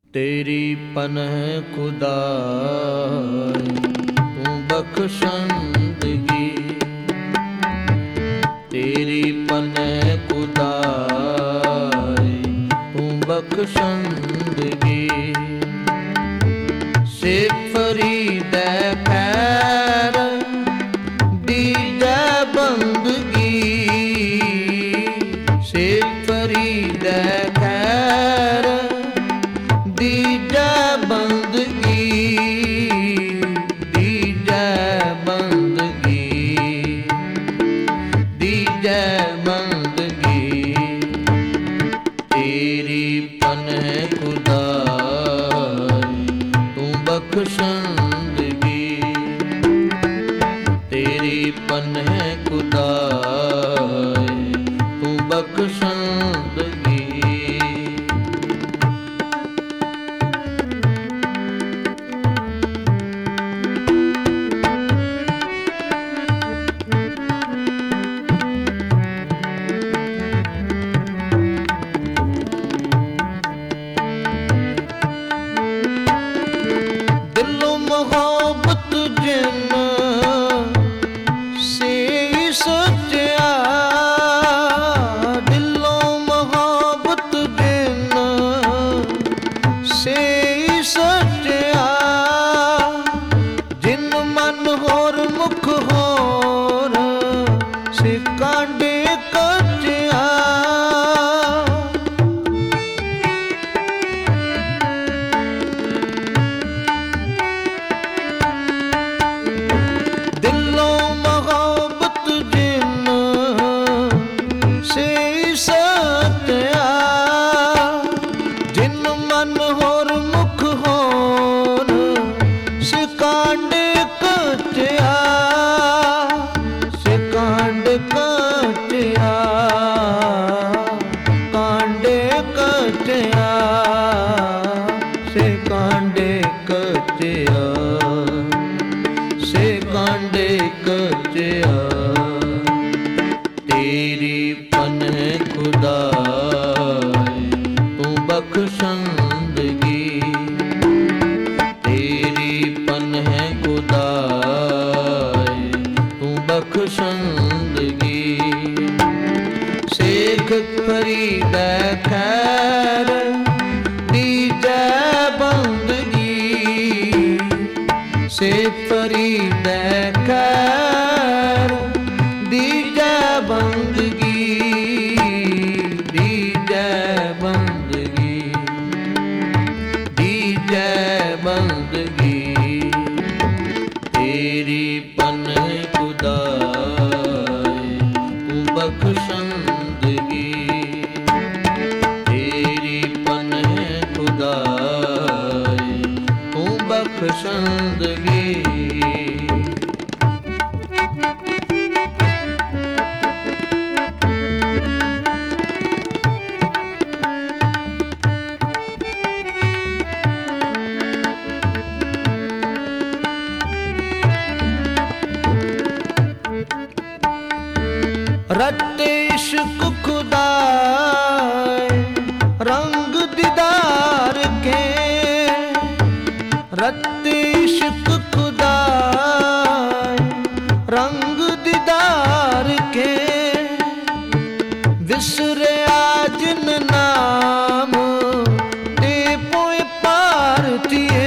तेरी पनह खुदाई तू बख्शंदगी, तेरी पनह खुदाई तू बख्शंदगी। से फरीद खैर दीजा बंदगी, से फरीद खैर दीजा बंदगी, दीजा बंदगी, दीजा बंदगी। तेरी पनह खुदाई तू बख्शंदगी, तेरी पनह खुदाई तू बख्शंदगी। मोहब्बत जिन से सच्चा, दिलों मोहब्बत जिन से सच्चा, जिन मन होर मुख होर से कांडे कच्चा। तेरी पनह खुदाई तू बख्शंदगी, तेरी पनह खुदाई तू बख्शंदगी। शेख फरीद खैर दीजा बंदगी, शेख फरीद खैर दीजा बंदगी, दीजा बंदगी, दीजा बंदगी। तेरी पनह खुदाई तू बख्शंदगी, तेरी पनह खुदाई तू बख्शंदगी। रत्ते इश्क खुदाए रंग दीदार के, रत्ते इश्क खुदाए रंग दीदार के। विसरे आज नाम ते पोए पार थिए,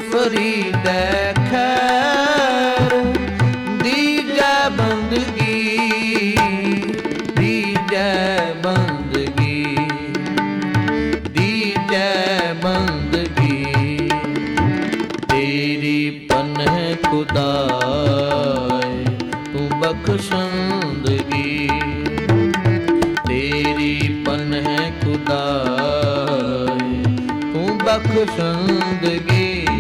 ਫਰੀਦੈ ਖੈਰ, ਦੀਜੈ ਬੰਦਗੀ, ਦੀਜੈ ਬੰਦਗੀ, ਦੀਜੈ ਬੰਦਗੀ। ਤੇਰੀ ਪਨਹ ਖੁਦਾਏ ਤੂੰ ਬਖਸ਼ੰਦਗੀ, ਤੇਰੀ ਪਨਹ ਖੁਦਾਏ ਤੂੰ ਬਖਸ਼ੰਦਗੀ।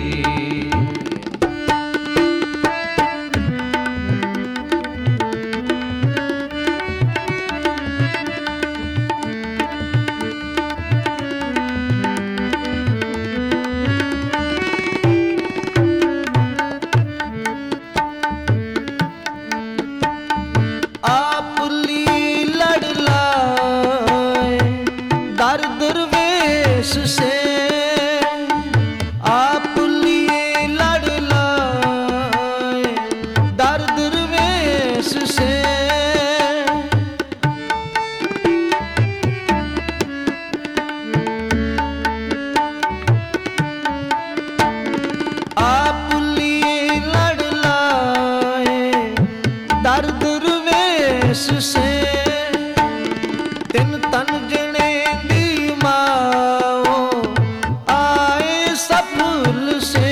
से आप लिए लड़ लाए दर दरवेश से, आप लिए लड़ लाए दर दरवेश से। तिन तन जने दी माओ आए सफल से,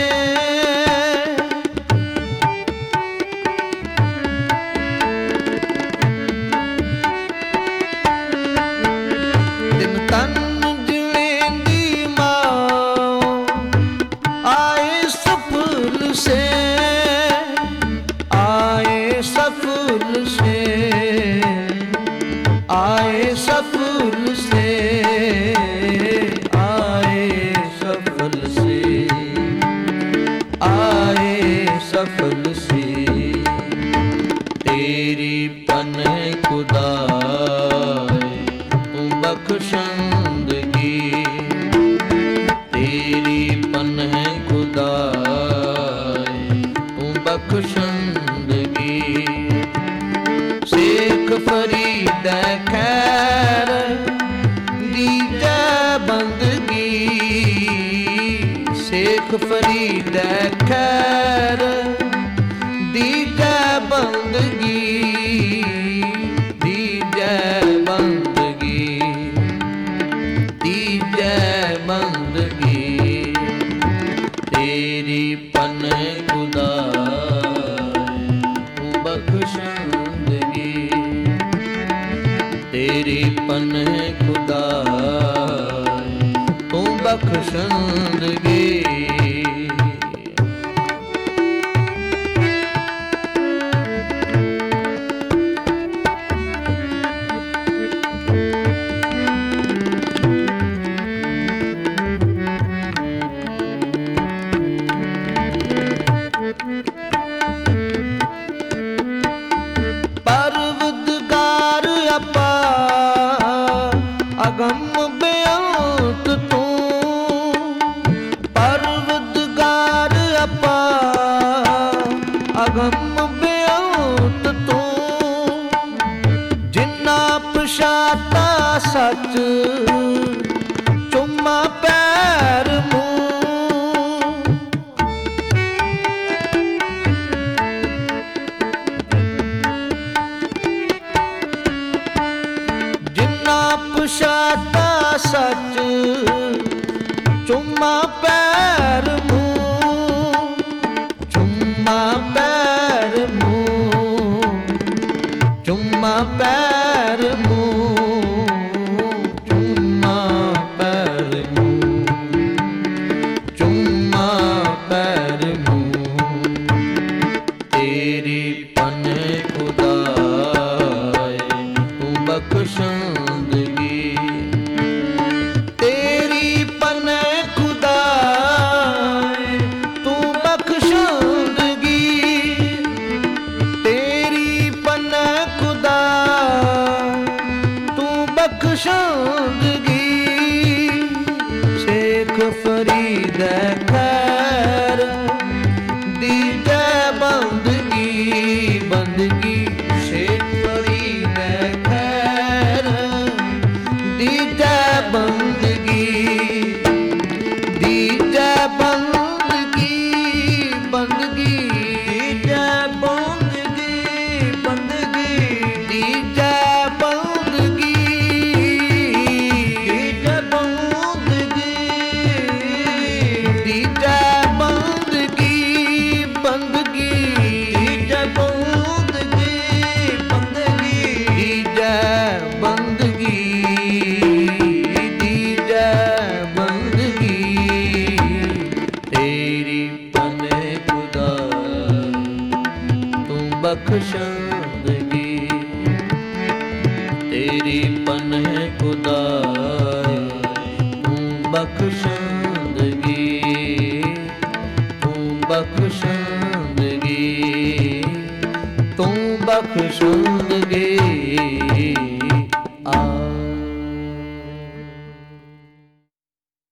तिन तन जने दी माओ आए सफल से, आए सफल से, आए सफल से, आए सफल से, आए सफल से। तेरी पनह खुदाए तू बख्शंदगी, तेरी पनह खुदाए तू बख्शंदगी। शेख फरीदੈ खैर, ਦੀਜੈ ਬੰਦਗੀ, शेख फरीदੈ खैर, ਦੀਜੈ ਬੰਦਗੀ, ਦੀਜੈ ਬੰਦਗੀ, ਦੀਜੈ ਬੰਦਗੀ। ਤੇਰੀ ਪਨਹ ਖੁਦਾਏ ਤੂੰ ਬਖਸ਼ੰਦਗੀ, तेरी पनह खुदाए तू बख्शंदगी। परवदगार अपा अगम बेअंत तूं, परवदगार अपा अगम बेअंत तूं। जिन्ना पछाता सच चुम्मा पैर मूं, ਪਛਾਤਾ ਸੱਚ ਚੁੰਮਾ ਪੈਰ ਮੂੰਹ, ਚੁੰਮਾ ਪੈਰ ਮੂੰਹ, ਚੁੰਮਾ ਪੈਰ ਮੂੰਹ, ਚੁੰਮਾ ਪੈਰ ਮੂੰਹ, ਚੁੰਮਾ ਪੈਰ ਮੂੰਹ। ਤੇਰੀ ਪਨਹ ਖੁਦਾਏ ਤੂੰ ਬਖਸ਼ੰਦਗੀ, तेरी पनह खुदाए तू बख्शंदगी, तेरी पनह खुदा तू बख्शंदगी। शेख फरीदੈ खैर, ਦੀਜੈ ਬੰਦਗੀ, ਬੰਦਗੀ। शेख फरीदੈ खैर, ਦੀਜੈ ਬੰਦਗੀ, ਦੀਜੈ ਬੰਦਗੀ। ਬਖਸ਼ੰਦਗੀ ਤੂੰ ਬਖਸ਼